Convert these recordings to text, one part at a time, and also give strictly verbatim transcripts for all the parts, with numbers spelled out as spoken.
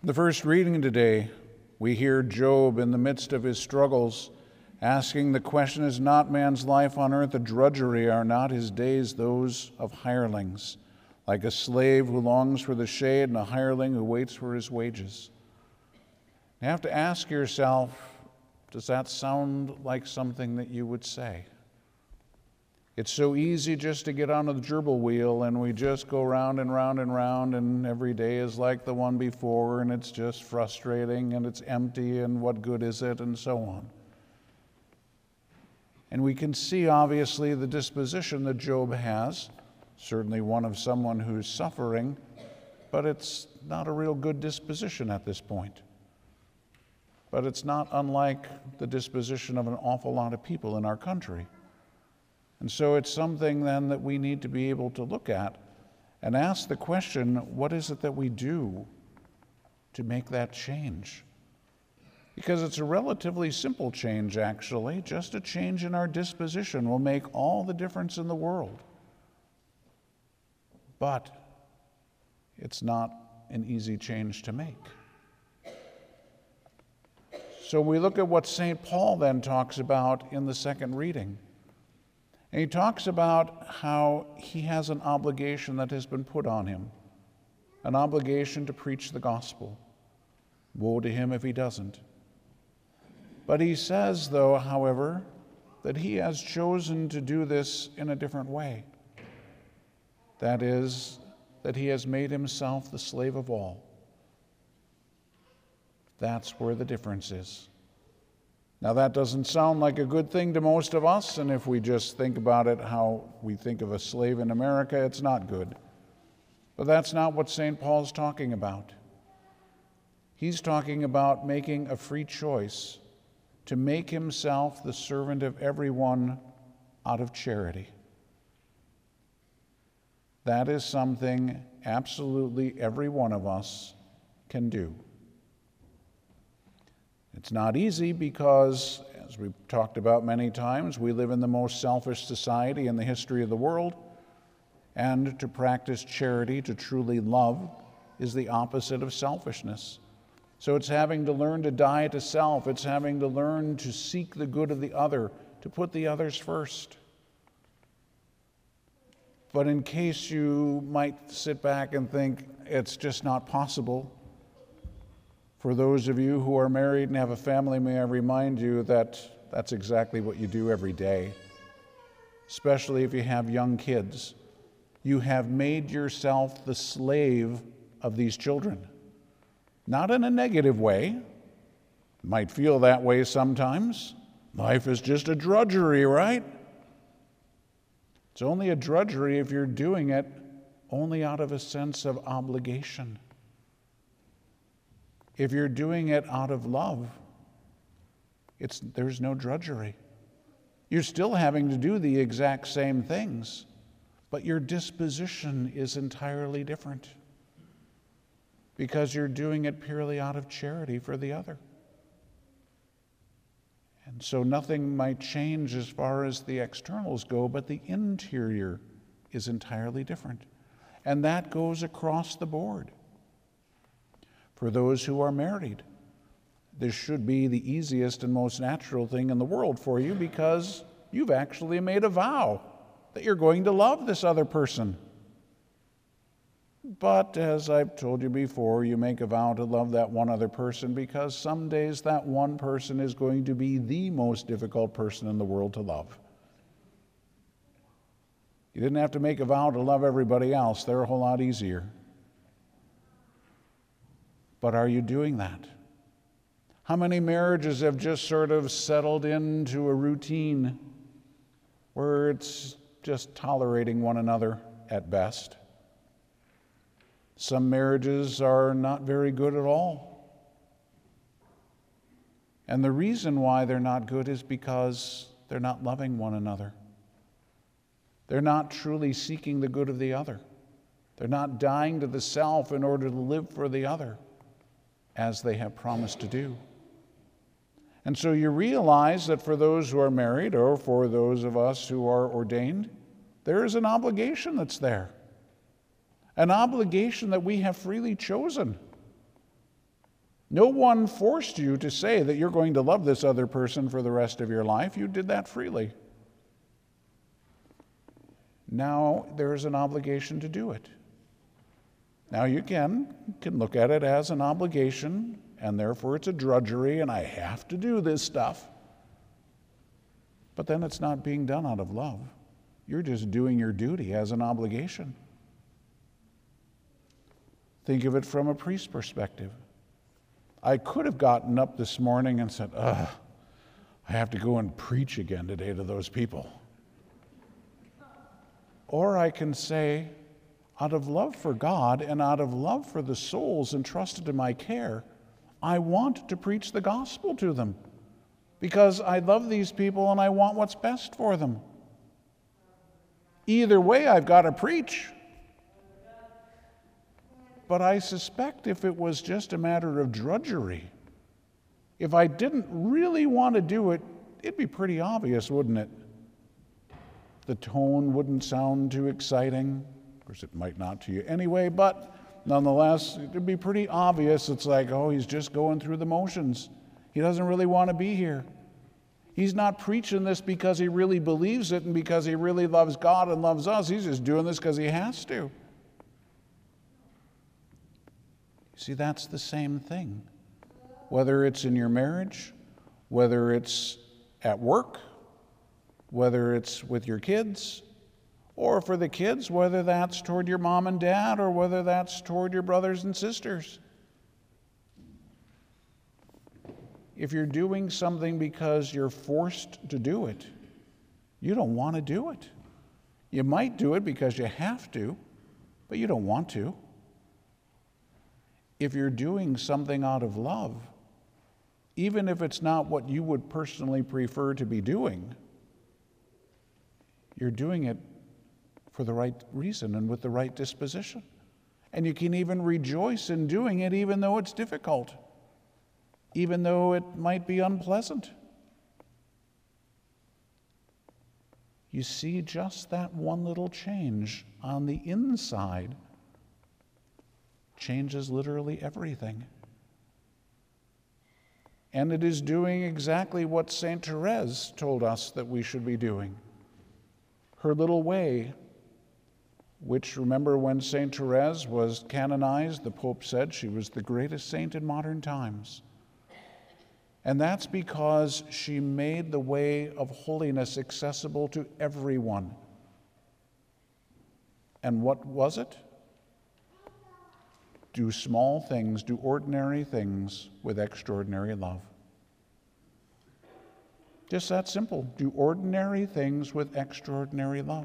The first reading today, we hear Job in the midst of his struggles asking the question, is not man's life on earth a drudgery? Are not his days those of hirelings? Like a slave who longs for the shade and a hireling who waits for his wages. You have to ask yourself, does that sound like something that you would say? It's so easy just to get on the gerbil wheel and we just go round and round and round, and every day is like the one before, and it's just frustrating and it's empty, and what good is it, and so on. And we can see obviously the disposition that Job has, certainly one of someone who's suffering, but it's not a real good disposition at this point. But it's not unlike the disposition of an awful lot of people in our country. And so it's something then that we need to be able to look at and ask the question, what is it that we do to make that change? Because it's a relatively simple change, actually. Just a change in our disposition will make all the difference in the world. But it's not an easy change to make. So we look at what Saint Paul then talks about in the second reading. And he talks about how he has an obligation that has been put on him, an obligation to preach the gospel. Woe to him if he doesn't. But he says, though, however, that he has chosen to do this in a different way. That is, that he has made himself the slave of all. That's where the difference is. Now, that doesn't sound like a good thing to most of us, and if we just think about it how we think of a slave in America, it's not good. But that's not what Saint Paul's talking about. He's talking about making a free choice to make himself the servant of everyone out of charity. That is something absolutely every one of us can do. It's not easy because, as we've talked about many times, we live in the most selfish society in the history of the world, and to practice charity, to truly love, is the opposite of selfishness. So it's having to learn to die to self. It's having to learn to seek the good of the other, to put the others first. But in case you might sit back and think it's just not possible, for those of you who are married and have a family, may I remind you that that's exactly what you do every day, especially if you have young kids. You have made yourself the slave of these children. Not in a negative way. Might feel that way sometimes. Life is just a drudgery, right? It's only a drudgery if you're doing it only out of a sense of obligation. If you're doing it out of love, it's, there's no drudgery. You're still having to do the exact same things, but your disposition is entirely different because you're doing it purely out of charity for the other. And so nothing might change as far as the externals go, but the interior is entirely different. And that goes across the board. For those who are married, this should be the easiest and most natural thing in the world for you because you've actually made a vow that you're going to love this other person. But as I've told you before, you make a vow to love that one other person because some days that one person is going to be the most difficult person in the world to love. You didn't have to make a vow to love everybody else. They're a whole lot easier. But are you doing that? How many marriages have just sort of settled into a routine where it's just tolerating one another at best? Some marriages are not very good at all. And the reason why they're not good is because they're not loving one another. They're not truly seeking the good of the other. They're not dying to the self in order to live for the other, as they have promised to do. And so you realize that for those who are married, or for those of us who are ordained, there is an obligation that's there. An obligation that we have freely chosen. No one forced you to say that you're going to love this other person for the rest of your life. You did that freely. Now there's an obligation to do it. Now you can, can look at it as an obligation, and therefore it's a drudgery, and I have to do this stuff. But then it's not being done out of love. You're just doing your duty as an obligation. Think of it from a priest's perspective. I could have gotten up this morning and said, ugh, I have to go and preach again today to those people. Or I can say, out of love for God and out of love for the souls entrusted to my care, I want to preach the gospel to them because I love these people and I want what's best for them. Either way, I've got to preach. But I suspect if it was just a matter of drudgery, if I didn't really want to do it, it'd be pretty obvious, wouldn't it? The tone wouldn't sound too exciting. Of course, it might not to you anyway, but nonetheless, it'd be pretty obvious. It's like, oh, he's just going through the motions. He doesn't really want to be here. He's not preaching this because he really believes it and because he really loves God and loves us. He's just doing this because he has to. See, that's the same thing. Whether it's in your marriage, whether it's at work, whether it's with your kids, or for the kids, whether that's toward your mom and dad, or whether that's toward your brothers and sisters. If you're doing something because you're forced to do it, you don't want to do it. You might do it because you have to, but you don't want to. If you're doing something out of love, even if it's not what you would personally prefer to be doing, you're doing it for the right reason and with the right disposition. And you can even rejoice in doing it even though it's difficult, even though it might be unpleasant. You see, just that one little change on the inside changes literally everything. And it is doing exactly what Saint Therese told us that we should be doing. Her little way, which, remember, when Saint Therese was canonized, the Pope said she was the greatest saint in modern times. And that's because she made the way of holiness accessible to everyone. And what was it? Do small things, do ordinary things with extraordinary love. Just that simple. Do ordinary things with extraordinary love.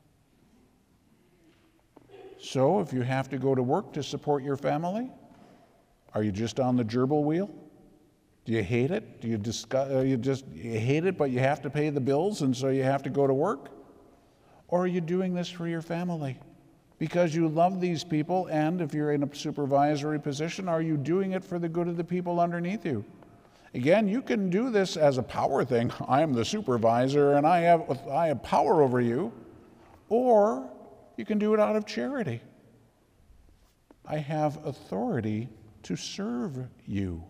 So if you have to go to work to support your family, are you just on the gerbil wheel? Do you hate it? Do you, discuss, uh, you just you hate it, but you have to pay the bills, and so you have to go to work? Or are you doing this for your family? Because you love these people, and if you're in a supervisory position, are you doing it for the good of the people underneath you? Again, you can do this as a power thing. I am the supervisor, and I have, I have power over you. Or you can do it out of charity. I have authority to serve you.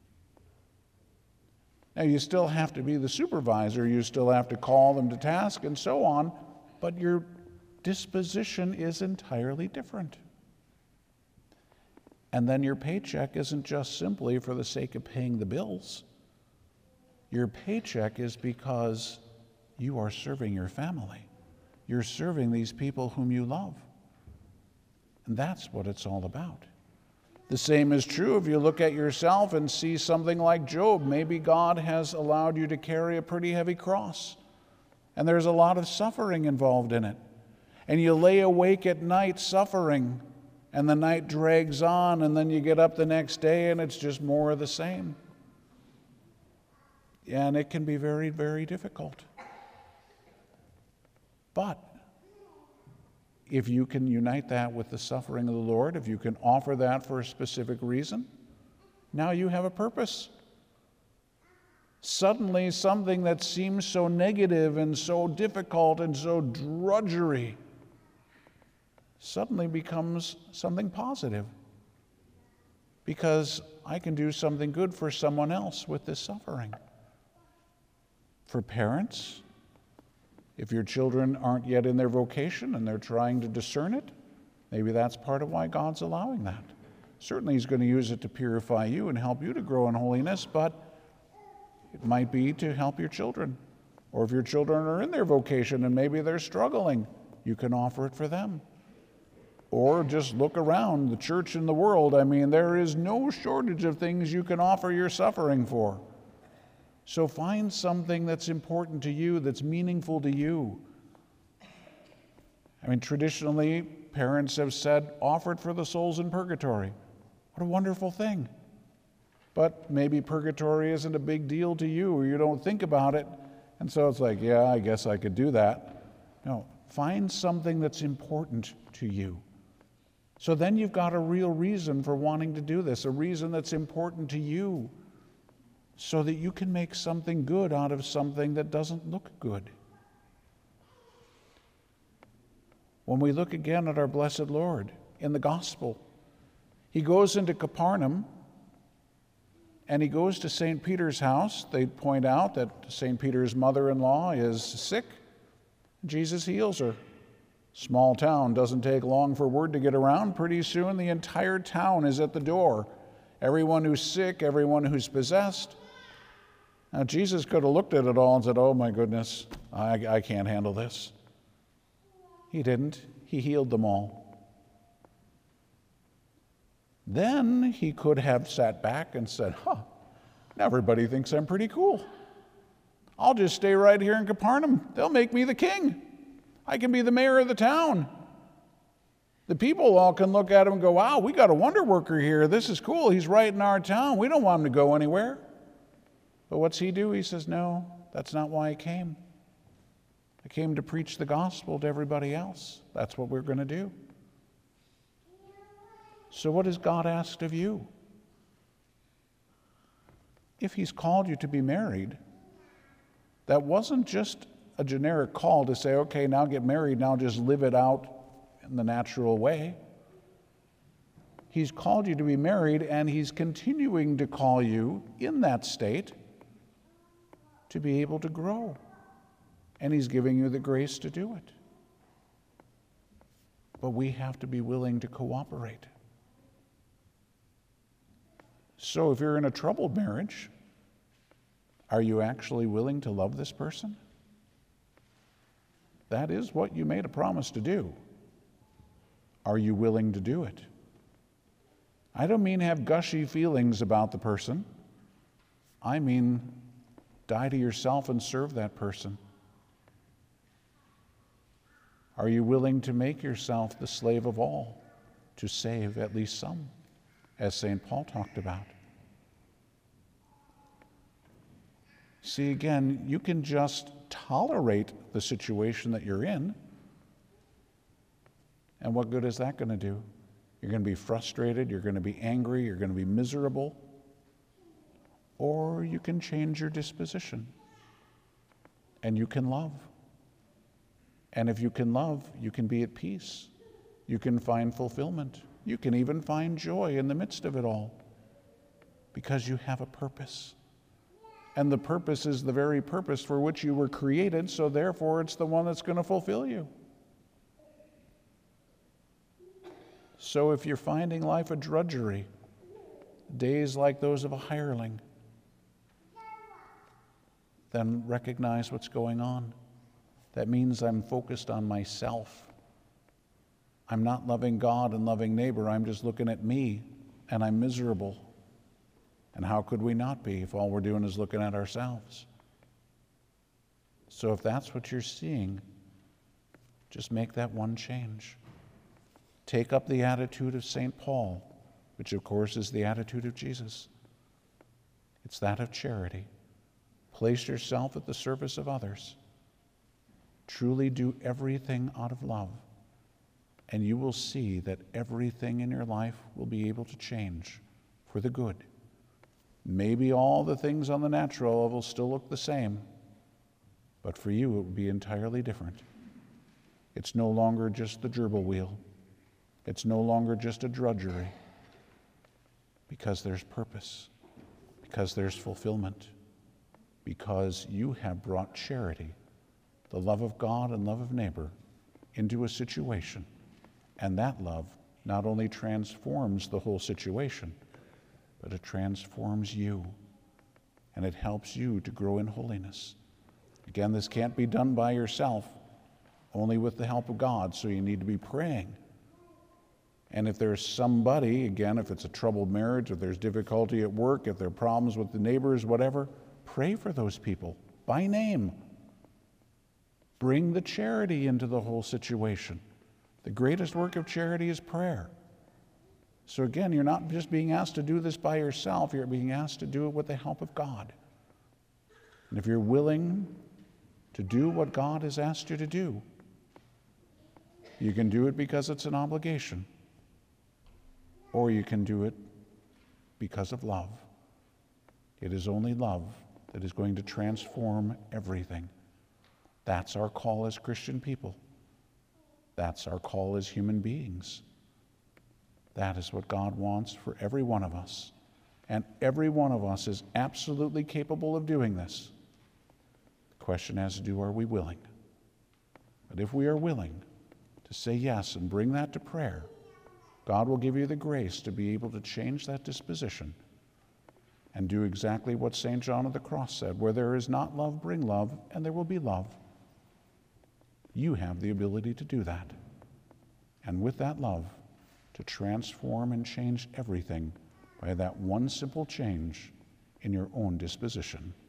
Now, you still have to be the supervisor. You still have to call them to task and so on, but your disposition is entirely different. And then your paycheck isn't just simply for the sake of paying the bills. Your paycheck is because you are serving your family. You're serving these people whom you love. And that's what it's all about. The same is true if you look at yourself and see something like Job. Maybe God has allowed you to carry a pretty heavy cross, and there's a lot of suffering involved in it. And you lay awake at night suffering, and the night drags on, and then you get up the next day and it's just more of the same. And it can be very, very difficult. But if you can unite that with the suffering of the Lord, if you can offer that for a specific reason, now you have a purpose. Suddenly, something that seems so negative and so difficult and so drudgery suddenly becomes something positive. because I can do something good for someone else with this suffering. For parents, if your children aren't yet in their vocation and they're trying to discern it, maybe that's part of why God's allowing that. Certainly He's going to use it to purify you and help you to grow in holiness, but it might be to help your children. Or if your children are in their vocation and maybe they're struggling, you can offer it for them. Or just look around the church and the world. I mean, there is no shortage of things you can offer your suffering for. So find something that's important to you, that's meaningful to you. I mean, traditionally, parents have said, offer it for the souls in purgatory. What a wonderful thing. But maybe purgatory isn't a big deal to you, or you don't think about it. And so it's like, yeah, I guess I could do that. No, find something that's important to you. So then you've got a real reason for wanting to do this, a reason that's important to you, so that you can make something good out of something that doesn't look good. When we look again at our blessed Lord in the gospel, He goes into Capernaum and He goes to Saint Peter's house. They point out that Saint Peter's mother-in-law is sick. Jesus heals her. Small town, doesn't take long for word to get around. Pretty soon the entire town is at the door. Everyone who's sick, everyone who's possessed. Now Jesus could have looked at it all and said, oh my goodness, I, I can't handle this. He didn't. He healed them all. Then He could have sat back and said, huh, everybody thinks I'm pretty cool. I'll just stay right here in Capernaum. They'll make me the king. I can be the mayor of the town. The people all can look at him and go, wow, we got a wonder worker here. This is cool. He's right in our town. We don't want him to go anywhere. But what's He do? He says, no, that's not why I came. I came to preach the gospel to everybody else. That's what we're going to do. So what has God asked of you? If He's called you to be married, that wasn't just a generic call to say, okay, now get married, now just live it out in the natural way. He's called you to be married, and He's continuing to call you in that state to be able to grow. And He's giving you the grace to do it. But we have to be willing to cooperate. So if you're in a troubled marriage, are you actually willing to love this person? That is what you made a promise to do. Are you willing to do it? I don't mean have gushy feelings about the person. I mean die to yourself and serve that person. Are you willing to make yourself the slave of all to save at least some, as Saint Paul talked about? See, again, you can just tolerate the situation that you're in, and what good is that going to do? You're going to be frustrated, you're going to be angry, you're going to be miserable, or you can change your disposition, and you can love. And if you can love, you can be at peace. You can find fulfillment. You can even find joy in the midst of it all, because you have a purpose. And the purpose is the very purpose for which you were created, so therefore it's the one that's going to fulfill you. So if you're finding life a drudgery, days like those of a hireling, then recognize what's going on. That means I'm focused on myself. I'm not loving God and loving neighbor. I'm just looking at me, and I'm miserable. And how could we not be if all we're doing is looking at ourselves? So if that's what you're seeing, just make that one change. Take up the attitude of Saint Paul, which of course is the attitude of Jesus. It's that of charity. Place yourself at the service of others. Truly do everything out of love, and you will see that everything in your life will be able to change for the good. Maybe all the things on the natural will still look the same, but for you it will be entirely different. It's no longer just the gerbil wheel. It's no longer just a drudgery. Because there's purpose, because there's fulfillment, because you have brought charity, the love of God and love of neighbor, into a situation. And that love not only transforms the whole situation, but it transforms you, and it helps you to grow in holiness. Again, this can't be done by yourself, only with the help of God, so you need to be praying. And if there's somebody, again, if it's a troubled marriage, if there's difficulty at work, if there are problems with the neighbors, whatever, pray for those people by name. Bring the charity into the whole situation. The greatest work of charity is prayer. So again, you're not just being asked to do this by yourself, you're being asked to do it with the help of God. And if you're willing to do what God has asked you to do, you can do it because it's an obligation, or you can do it because of love. It is only love that is going to transform everything. That's our call as Christian people. That's our call as human beings. That is what God wants for every one of us. And every one of us is absolutely capable of doing this. The question has to do, are we willing? But if we are willing to say yes and bring that to prayer, God will give you the grace to be able to change that disposition and do exactly what Saint John of the Cross said, where there is not love, bring love, and there will be love. You have the ability to do that. And with that love, to transform and change everything by that one simple change in your own disposition.